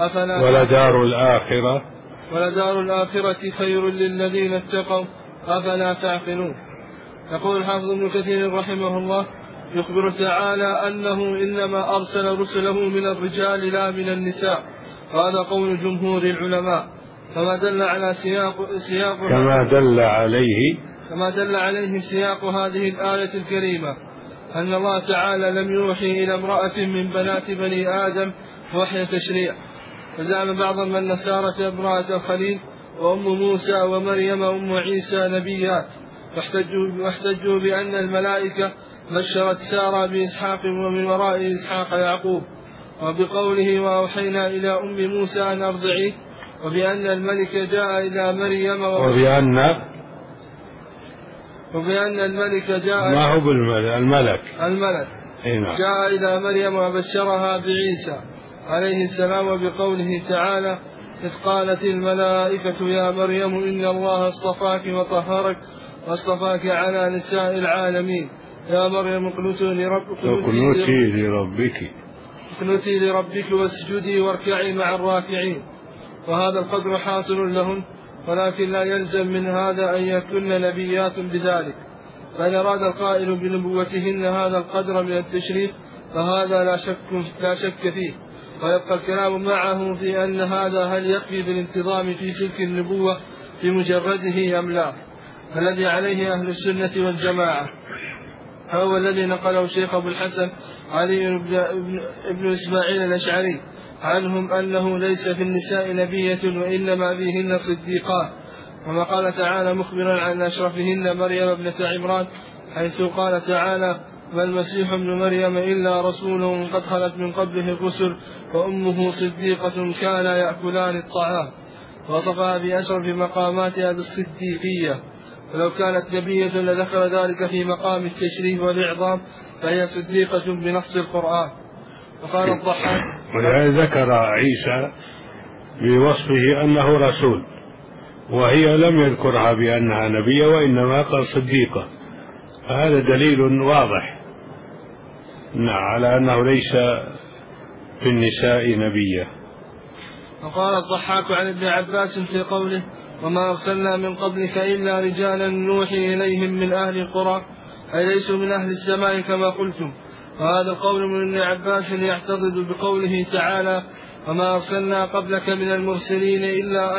ولدار الآخرة خير للذين اتقوا أفلا تعقلون. يقول الحافظ ابن كثير رحمه الله: يخبر تعالى أنه إنما أرسل رسله من الرجال لا من النساء، وهذا قول جمهور العلماء، كما دل عليه سياق هذه الآية الكريمة، أن الله تعالى لم يوحي إلى امرأة من بنات بني آدم وحي تشريع، فزعم بعض من نصارى امرأة الخليل وأم موسى ومريم أم عيسى نبيات، واحتجوا بأن الملائكة بشرت سارة بإسحاق ومن وراء إسحاق يعقوب، وبقوله وأوحينا إلى أم موسى أن أرضعيه، وبأن الملك جاء إلى مريم وبأن الملك جاء ما هو الملك جاء إلى مريم وبشرها بعيسى عليه السلام، وبقوله تعالى: إذ قالت الملائكة يا مريم إن الله اصطفاك وطهرك واصطفاك على نساء العالمين، يا مريم اقنتي لربك واسجدي واركعي مع الراكعين. وهذا القدر حاصل لهم، ولكن لا يلزم من هذا أن يكن نبيات بذلك، فإن أراد القائل بنبوتهن هذا القدر من التشريف فهذا لا شك فيه، ويبقى الكلام معه في أن هذا هل يكفي بالانتظام في سلك النبوة بمجرده أم لا. الذي عليه أهل السنة والجماعة هو الذي نقله الشيخ أبو الحسن علي بن إسماعيل الأشعري عنهم أنه ليس في النساء نبية وإنما فيهن صديقات، وما قال تعالى مخبرا عن أشرفهن مريم ابنة عمران، حيث قال تعالى: ما المسيح ابن مريم إلا رسول قد خلت من قبله الرسل وأمه صديقة كانا يأكلان الطعام، وصفها بأشرف مقاماتها بالصديقية، ولو كانت نبية لذكر ذلك في مقام التشريف والإعظام، فهي صديقة بنص القرآن. وقال الضحاك: ولهذا ذكر عيسى بوصفه أنه رسول، وهي لم يذكرها بأنها نبية وإنما قال صديقة، فهذا دليل واضح على أنه ليس في النساء نبية. وقال الضحاك عن ابن عباس في قوله: وما أرسلنا من قبلك إلا رجالا نوحي إليهم من أهل القرى، أي ليسوا من أهل السماء كما قلتم. وهذا القول من ابن عباس يعتضد بقوله تعالى: وما أرسلنا قبلك من المرسلين إلا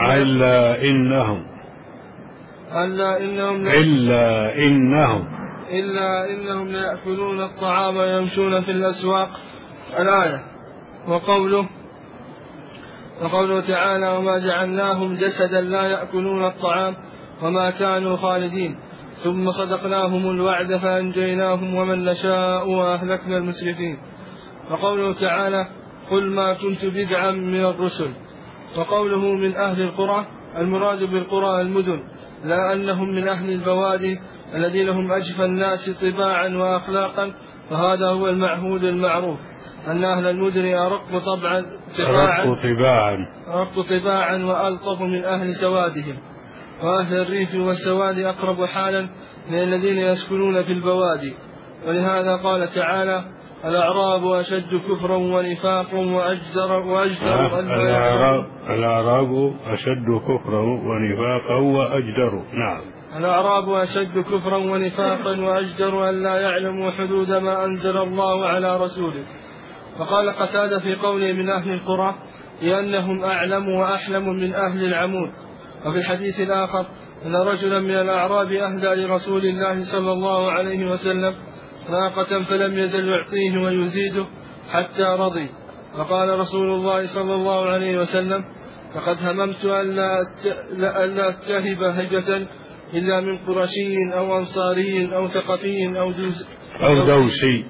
إنهم ليأكلون الطعام ويمشون في الأسواق. الآية. وقوله وقوله تعالى وما جعلناهم جسدا لا يأكلون الطعام وما كانوا خالدين ثم صدقناهم الوعد فأنجيناهم ومن نشاء وأهلكنا المسرفين. وقوله تعالى قل ما كنت بدعا من الرسل. وقوله من أهل القرى المراد بالقرى المدن لا أنهم من أهل البوادي الذين هم أجفى الناس طباعا وأخلاقا، وهذا هو المعهود المعروف أن أهل المدن أرق طباعا وألطف من أهل سوادهم، وأهل الريف والسواد أقرب حالا من الذين يسكنون في البوادي. ولهذا قال تعالى الأعراب أشد كفرا ونفاقا وأجدر الأعراب أشد كفرا ونفاقا وأجدر. نعم، الأعراب أشد كفرا ونفاقا وأجدر أن لا يعلموا حدود ما أنزل الله على رسوله. وقال قتادة في قوله من أهل القرى لأنهم أعلم وأحلم من أهل العمود. وفي الحديث الآخر أن رجلا من الأعراب أهدى لرسول الله صلى الله عليه وسلم ناقة فلم يزل يعطيه ويزيده حتى رضي، فقال رسول الله صلى الله عليه وسلم لقد هممت ألا أتهب هجة إلا من قرشي أو أنصاري أو ثقفي أو دوسي.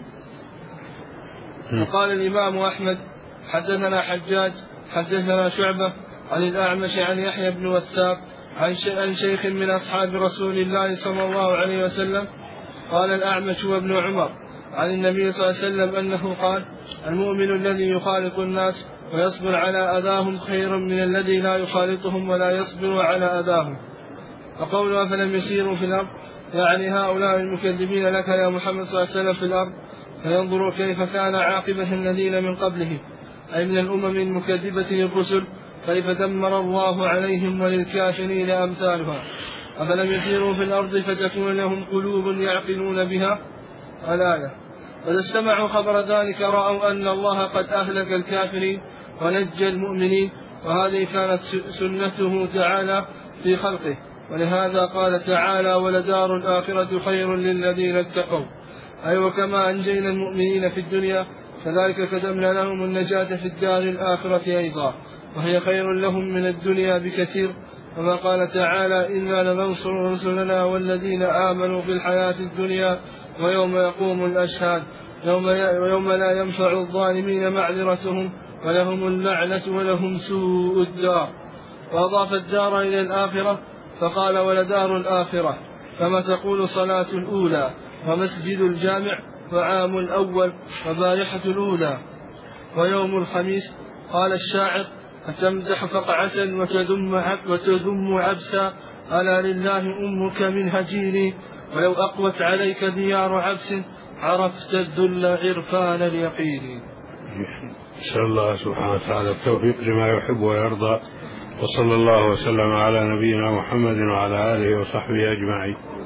وقال الإمام أحمد حدثنا حجاج حدثنا شعبة عن الأعمش عن يحيى بن وثاق عن شيخ من أصحاب رسول الله صلى الله عليه وسلم قال الأعمش وابن عمر عن النبي صلى الله عليه وسلم أنه قال المؤمن الذي يخالط الناس ويصبر على أذاهم خير من الذي لا يخالطهم ولا يصبر على أذاهم. وقولها فلم يسيروا في الأرض يعني هؤلاء المكذبين لك يا محمد صلى الله عليه وسلم في الأرض فينظروا كيف كان عاقبة الذين من قبلهم أي من الأمم المكذبة للرسل كيف دمر الله عليهم وللكافرين أمثالها. أفلم يسيروا في الأرض فتكون لهم قلوب يعقلون بها الآية. وإذا استمعوا خبر ذلك رأوا أن الله قد أهلك الكافرين ونجى المؤمنين، وهذه كانت سنته تعالى في خلقه. ولهذا قال تعالى ولدار الآخرة خير للذين اتقوا، أي وكما أنجينا المؤمنين في الدنيا كذلك كتبنا لهم النجاة في الدار الآخرة أيضا، وهي خير لهم من الدنيا بكثير. وما قال تعالى إنا لننصر رسلنا والذين آمنوا في الحياة الدنيا ويوم يقوم الأشهاد ويوم لا ينفع الظالمين معذرتهم ولهم اللعنة ولهم سوء الدار. وأضاف الدار إلى الآخرة فقال ولدار الآخرة، كما تقول صلاة الأولى ومسجد الجامع وعام الأول وبارحة الأولى ويوم الخميس. قال الشاعر فتمدح فقعة وتذم عبسا ألا لله أمك من هجيري ولو أقوت عليك ديار عبس عرفت الذل عرفان اليقين. نسأل الله سبحانه وتعالى التوفيق لما يحب ويرضى، وصلى الله وسلم على نبينا محمد وعلى آله وصحبه أجمعين.